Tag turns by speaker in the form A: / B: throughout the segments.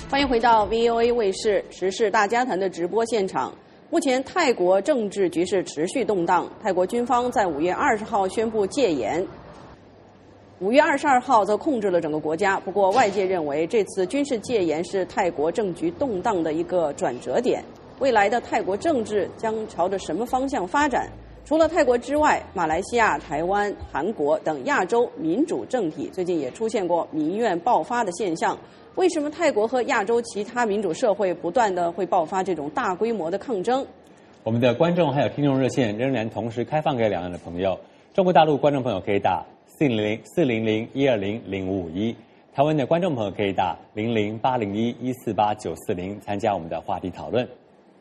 A: 欢迎回到 VOA 卫视时事大家谈的直播现场。目前泰国政治局势持续动荡，泰国军方在5月20号宣布戒严，5月22号则控制了整个国家。不过外界认为这次军事戒严是泰国政局动荡的一个转折点，未来的泰国政治将朝着什么方向发展？除了泰国之外，马来西亚、台湾、韩国等亚洲民主政体最近也出现过民怨爆发的现象。为什么泰国和亚洲其他民主社会不断的会爆发这种大规模的抗争？
B: 我们的观众还有听众热线仍然同时开放给两岸的朋友。中国大陆观众朋友可以打400-120-0551，台湾的观众朋友可以打00-801-148-940参加我们的话题讨论。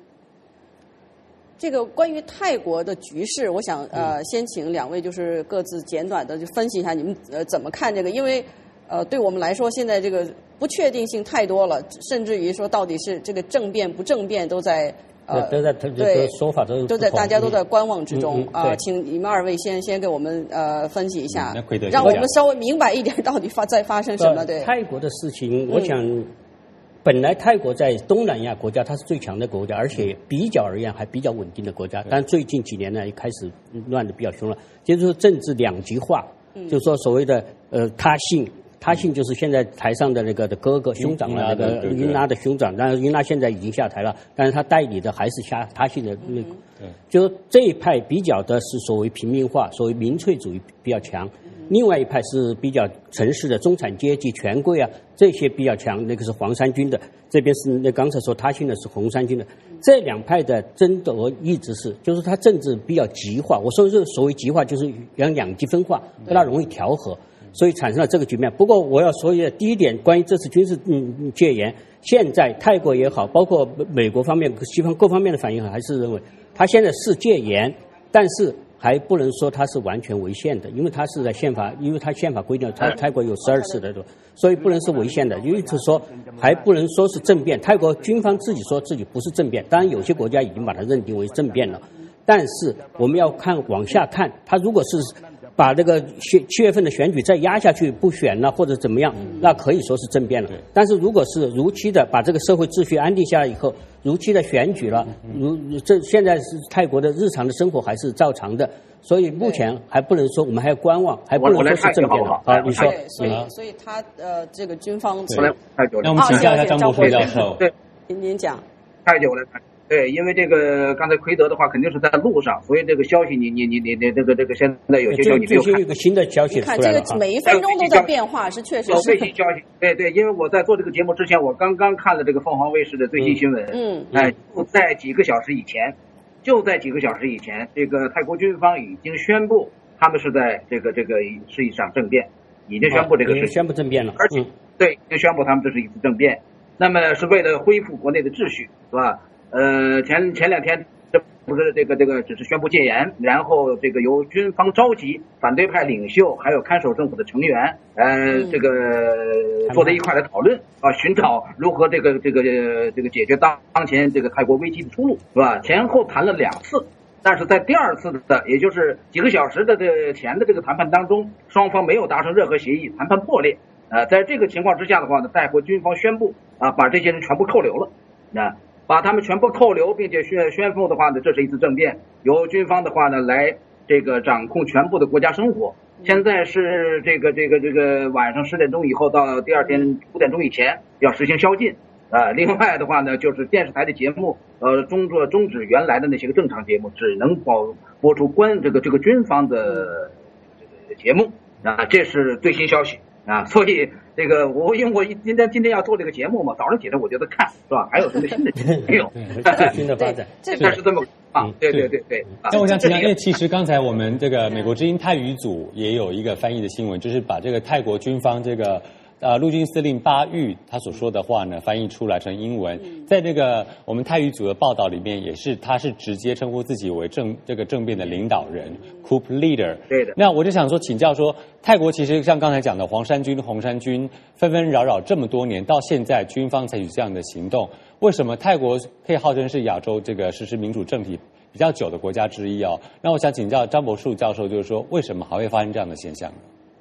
A: 这个关于泰国的局势，我想先请两位就是各自简短的就分析一下你们怎么看这个，因为对我们来说现在这个不确定性太多了，甚至于说到底是这个政变不政变都在
C: 都在对说法都在
A: 大家都在观望之中请你们二位先给我们分析一下，让我们稍微明白一点到底在发生什么。对
C: 泰国的事情，我想本来泰国在东南亚国家它是最强的国家，而且比较而言还比较稳定的国家，但最近几年呢开始乱得比较凶了，就是说政治两极化，就是说所谓的他信就是现在台上的那个的哥哥兄长了，那个英拉的兄长，但是英拉现在已经下台了，但是他代理的还是他信的那个，就是这一派比较的是所谓平民化，所谓民粹主义比较强，另外一派是比较城市的中产阶级权贵啊，这些比较强，那个是黄衫军的，这边是那刚才说他信的是红衫军的，这两派的争夺一直是，就是他政治比较极化，我说这所谓极化就是让两极分化，不大容易调和。所以产生了这个局面。不过我要说一下，第一点，关于这次军事戒严，现在泰国也好，包括美国方面、西方各方面的反应还是认为，他现在是戒严，但是还不能说它是完全违宪的，因为它是在宪法，因为它宪法规定泰国有12次的，所以不能是违宪的。因此说还不能说是政变。泰国军方自己说自己不是政变，当然有些国家已经把它认定为政变了。但是我们要往下看，他如果是把这个7月份的选举再压下去不选了或者怎么样，那可以说是政变了。但是如果是如期的把这个社会秩序安定下来以后，如期的选举了，这现在是泰国的日常的生活还是照常的，所以目前还不能说，我们还要观望，还不能说是政变了。
A: 好，你说。所以他这个军方，
B: 那我们请教一下张博士教授。
A: 对，您讲。
D: 太久了。对，因为这个刚才奎德的话肯定是在路上，所以这个消息你这个现在有些消息
C: 最近有个新的消息出来了，
A: 看这个每一分钟都在变化，是确实是
D: 最新消息。对，因为我在做这个节目之前，我刚刚看了这个凤凰卫视的最新新闻。就在几个小时以前，这个泰国军方已经宣布他们是在这个是一场政变，已经宣布这个事情，
C: 宣布政变了，
D: 而且对，已经宣布他们这是一次政变，那么是为了恢复国内的秩序，是吧？前2天这不是这个只是宣布戒严，然后这个由军方召集反对派领袖还有看守政府的成员，这个坐在一块来讨论寻找如何这个解决当前这个泰国危机的出路，是吧？前后谈了2次，但是在第2次的，也就是几个小时的前的这个谈判当中，双方没有达成任何协议，谈判破裂。在这个情况之下的话呢，泰国军方宣布把这些人全部扣留了，把他们全部扣留，并且宣布的话呢，这是一次政变，由军方的话呢来这个掌控全部的国家生活。现在是这个晚上10点钟以后到第2天5点钟以前要实行宵禁。另外的话呢，就是电视台的节目终止原来的那些个正常节目，只能播出这个军方的这个节目这是最新消息。所以这个因为我今天要做这个节目嘛，早上起来我就在看，是吧？还有什么新的没有？
C: 最新的发展，
D: 这是这么对。
B: 那我想请教，因为其实刚才我们这个美国之音泰语组也有一个翻译的新闻，就是把这个泰国军方这个陆军司令巴育他所说的话呢翻译出来成英文，在这个我们泰语组的报道里面他是直接称呼自己为这个政变的领导人 coup leader。
D: 对的。那
B: 我就想说请教说，泰国其实像刚才讲的黄衫军红衫军纷纷扰扰这么多年，到现在军方采取这样的行动，为什么泰国可以号称是亚洲这个实施民主政体比较久的国家之一那我想请教张博树教授，就是说为什么还会发生这样的现象呢？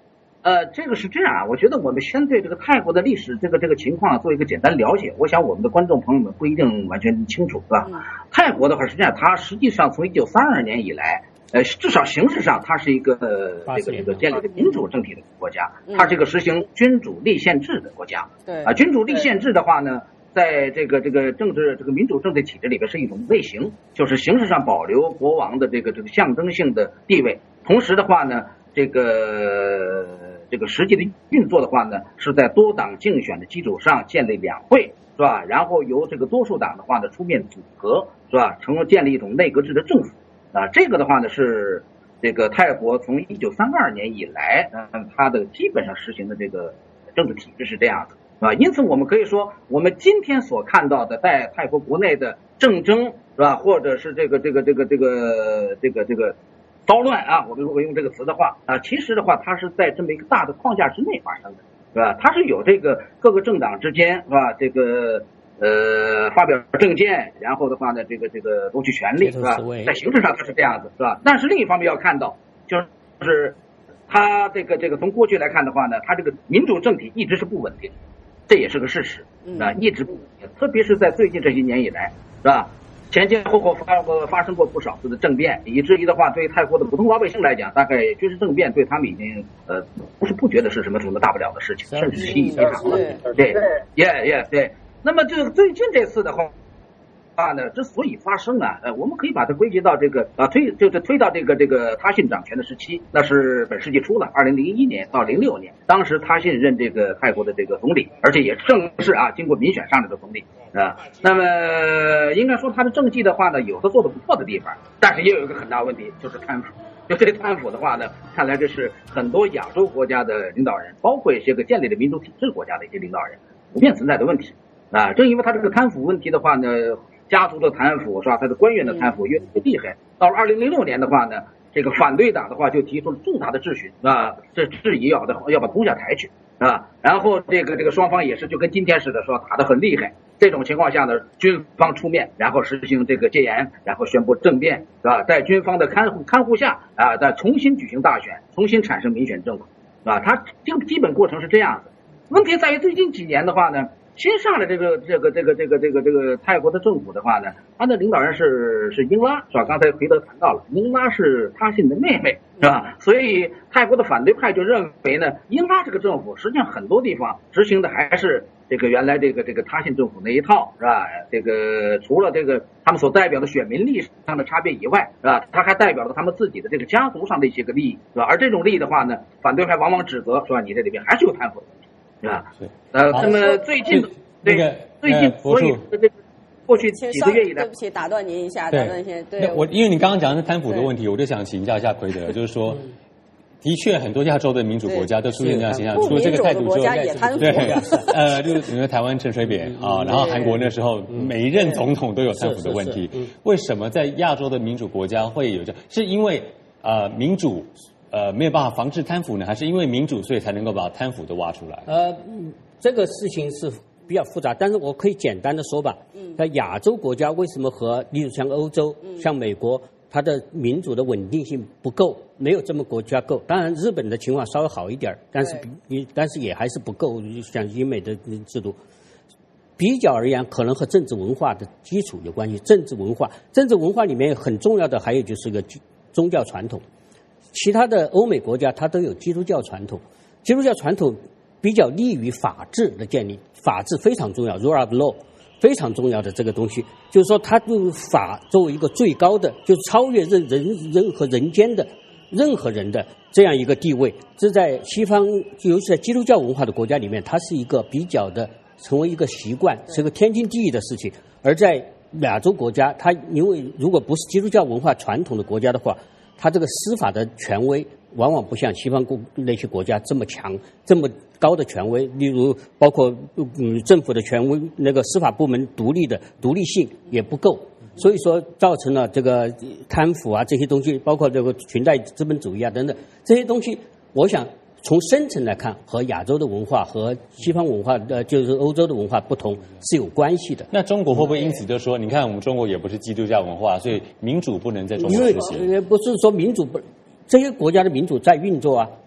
D: 这个是这样啊，我觉得我们先对这个泰国的历史这个情况做一个简单了解。我想我们的观众朋友们不一定完全清楚，是吧？泰国的话是这样，它实际上从1932年以来，至少形式上它是一个这个建立的民主政体的国家，它是一个实行君主立宪制的国家。
A: 对
D: 啊，君主立宪制的话呢，在这个政治这个民主政治体制里边是一种类型，就是形式上保留国王的这个象征性的地位，同时的话呢，这个实际的运作的话呢，是在多党竞选的基础上建立两会，是吧？然后由这个多数党的话呢出面组合，是吧？建立一种内阁制的政府啊。这个的话呢是这个泰国从1932年以来，它的基本上实行的这个政治体制是这样子。啊，因此我们可以说，我们今天所看到的在泰国国内的政争，是吧？或者是这个骚乱啊，我们如果用这个词的话啊，其实的话，它是在这么一个大的框架之内发生的，是吧？它是有这个各个政党之间，是吧？这个发表政见，然后的话呢，这个夺取权力，是吧？在形式上它是这样子，是吧？但是另一方面要看到，就是它这个从过去来看的话呢，它这个民主政体一直是不稳定，这也是个事实啊，一直不稳定，特别是在最近这些年以来，是吧？前后发生过不少次的政变，以至于的话，对泰国的普通老百姓来讲，大概军事政变对他们已经不觉得是什么大不了的事情，甚至是习以为常了。对，对。那么这个最近这次的话呢，之所以发生啊，我们可以把它归结到这个推到这个他信掌权的时期，那是本世纪初了，2001年到06年，当时他信任这个泰国的这个总理，而且也正是啊经过民选上来的总理啊。那么应该说他的政绩的话呢，有的做得不错的地方，但是也有一个很大问题，就是贪腐。就这贪腐的话呢，看来这是很多亚洲国家的领导人，包括一些个建立的民主体制国家的一些领导人普遍存在的问题啊。正因为他这个贪腐问题的话呢，家族的贪腐是吧？他的官员的贪腐越厉害。到了2006年的话呢，这个反对党的话就提出了重大的质询啊，这质疑要把攻下台去啊。然后这个双方也是就跟今天似的，说打得很厉害。这种情况下呢，军方出面，然后实行这个戒严，然后宣布政变，是吧？在军方的看护下啊，再重新举行大选，重新产生民选政府，是吧？它这个基本过程是这样的。问题在于最近几年的话呢，新上来这个泰国的政府的话呢，他的领导人是英拉，是吧？刚才奎德谈到了，英拉是他信的妹妹，是吧？所以泰国的反对派就认为呢，英拉这个政府实际上很多地方执行的还是这个原来这个他信政府那一套，是吧？这个除了这个他们所代表的选民利益上的差别以外，是吧？他还代表了他们自己的这个家族上的一些个利益，是吧？而这种利益的话呢，反对派往往指责，是吧？你这里边还是有贪腐的问题。是吧？那么最近所以这个过去几个月以来，
A: 对不起，打断您一下，
B: 对，因为你刚刚讲的是贪腐的问题，我就想请教一下奎德，就是说，的确很多亚洲的民主国家都出现这样现象，除了这个泰国之外，对，就是比如台湾陈水扁啊，然后韩国那时候每一任总统都有贪腐的问题，为什么在亚洲的民主国家会有这样？是因为民主没有办法防治贪腐呢，还是因为民主所以才能够把贪腐都挖出来？
C: 这个事情是比较复杂，但是我可以简单的说吧。在亚洲国家为什么和例如像欧洲、像美国，它的民主的稳定性不够，没有这么国家够。当然，日本的情况稍微好一点，但是也还是不够，像英美的制度。比较而言，可能和政治文化的基础有关系。政治文化里面很重要的还有就是个宗教传统。其他的欧美国家它都有基督教传统，基督教传统比较利于法治的建立，法治非常重要 ，rule of law 非常重要的这个东西，就是说它用法作为一个最高的，就是超越人和人间的任何人的这样一个地位，这在西方，尤其在基督教文化的国家里面，它是一个比较的成为一个习惯，是个天经地义的事情。而在亚洲国家，它因为如果不是基督教文化传统的国家的话，它这个司法的权威往往不像西方那些国家这么强，这么高的权威。例如，包括政府的权威，那个司法部门独立性也不够，所以说造成了这个贪腐啊这些东西，包括这个裙带资本主义啊等等这些东西，我想从深层来看，和亚洲的文化和西方文化就是欧洲的文化不同是有关系的。
B: 那中国会不会因此就说，你看我们中国也不是基督教文化，所以民主不能在中国实行？
C: 因为不是说民主不，这些国家的民主在运作啊，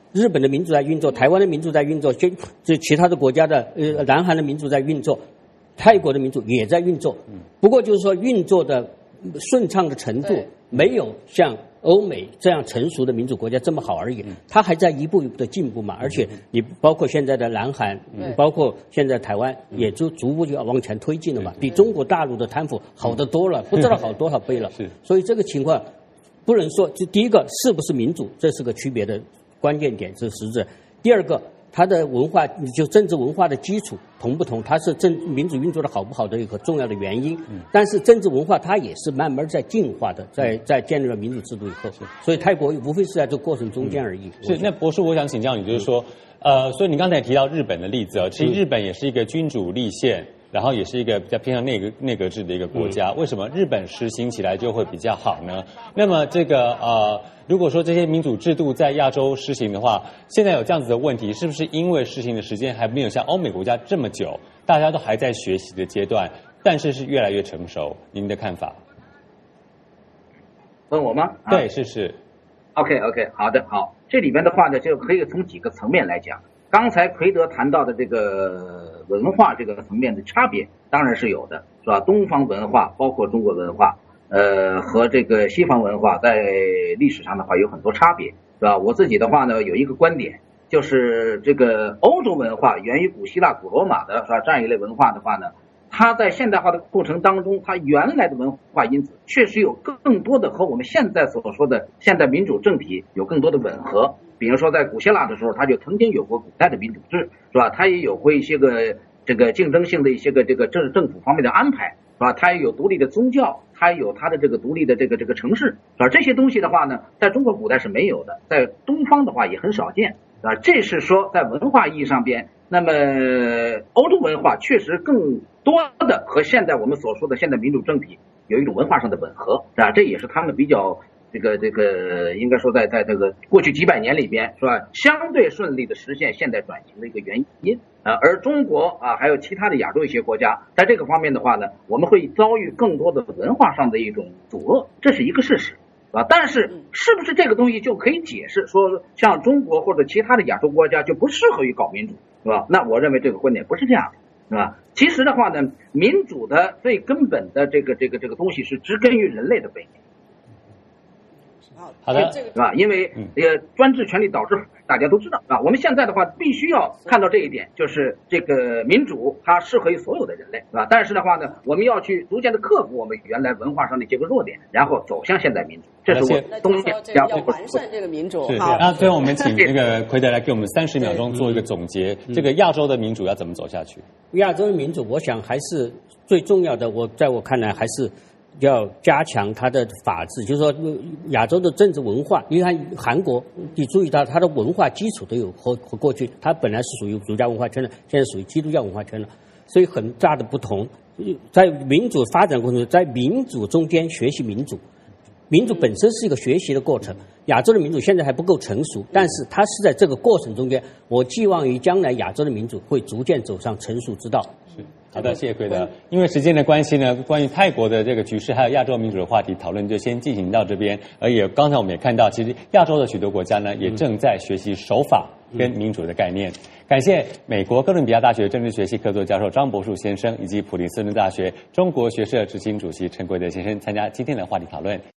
C: 日本的民主在运作，台湾的民主在运作，就其他的国家的南韩的民主在运作，泰国的民主也在运作。不过就是说运作的顺畅的程度没有像欧美这样成熟的民主国家这么好而已，它还在一步一步的进步嘛。而且你包括现在的南韩，包括现在台湾，也就逐步就要往前推进了嘛，比中国大陆的贪腐好得多了，不知道好多少倍了。所以这个情况不能说，就第一个是不是民主，这是个区别的关键点，这是实质。第二个，它的文化就政治文化的基础同不同，它是民主运作的好不好的一个重要的原因。但是政治文化它也是慢慢在进化的，在建立了民主制度以后，所以泰国无非是在这个过程中间而已。
B: 是，那博士，我想请教你，就是说，所以你刚才也提到日本的例子其实日本也是一个君主立宪，然后也是一个比较偏向内阁制的一个国家，为什么日本实行起来就会比较好呢？那么这个如果说这些民主制度在亚洲实行的话，现在有这样子的问题，是不是因为实行的时间还没有像欧美国家这么久，大家都还在学习的阶段，但是越来越成熟？您的看法？
D: 问我吗？
B: 对，是。
D: OK， 好的，好。这里边的话呢，就可以从几个层面来讲。刚才奎德谈到的这个文化这个层面的差别，当然是有的，是吧？东方文化包括中国文化，和这个西方文化在历史上的话有很多差别，是吧？我自己的话呢，有一个观点，就是这个欧洲文化源于古希腊、古罗马的，是吧？这样一类文化的话呢，它在现代化的过程当中，它原来的文化因子确实有更多的和我们现在所说的现代民主政体有更多的吻合。比如说在古希腊的时候，它就曾经有过古代的民主制，是吧？它也有过一些个这个竞争性的一些个这个政府方面的安排，是吧？它也有独立的宗教，它也有它的这个独立的这个城市，是吧？这些东西的话呢，在中国古代是没有的，在东方的话也很少见，啊，这是说在文化意义上边，那么欧洲文化确实更多的和现在我们所说的现代民主政体有一种文化上的吻合，是吧？这也是他们比较这个应该说在这个过去几百年里边，是吧，相对顺利的实现现代转型的一个原因。而中国还有其他的亚洲一些国家，在这个方面的话呢，我们会遭遇更多的文化上的一种阻遏，这是一个事实。但是是不是这个东西就可以解释说像中国或者其他的亚洲国家就不适合于搞民主，是吧？那我认为这个观点不是这样的，是吧？其实的话呢，民主的最根本的这个东西是植根于人类的本性。
B: 好的，
D: 是吧？因为专制权力导致大家都知道啊。我们现在的话必须要看到这一点，就是这个民主它适合于所有的人类，是吧？但是的话呢，我们要去逐渐的克服我们原来文化上的一些个弱点，然后走向现代民主。这是我东亚
A: 要完善这个民主。
B: 好，那最后我们请这个奎德来给我们30秒钟做一个总结，这个亚洲的民主要怎么走下去？
C: 亚洲的民主，我想还是最重要的，在我看来还是要加强它的法治，就是说亚洲的政治文化，你看韩国，你注意到它的文化基础都有和过去，它本来是属于儒家文化圈的，现在属于基督教文化圈了，所以很大的不同。在民主发展过程中，在民主中间学习民主，民主本身是一个学习的过程。亚洲的民主现在还不够成熟，但是它是在这个过程中间，我寄望于将来亚洲的民主会逐渐走上成熟之道。
B: 好的，谢谢奎德。因为时间的关系呢，关于泰国的这个局势还有亚洲民主的话题讨论就先进行到这边。而也刚才我们也看到，其实亚洲的许多国家呢也正在学习守法跟民主的概念。感谢美国哥伦比亚大学政治学系客座教授张博树先生，以及普林斯顿大学中国学社执行主席陈奎德先生参加今天的话题讨论。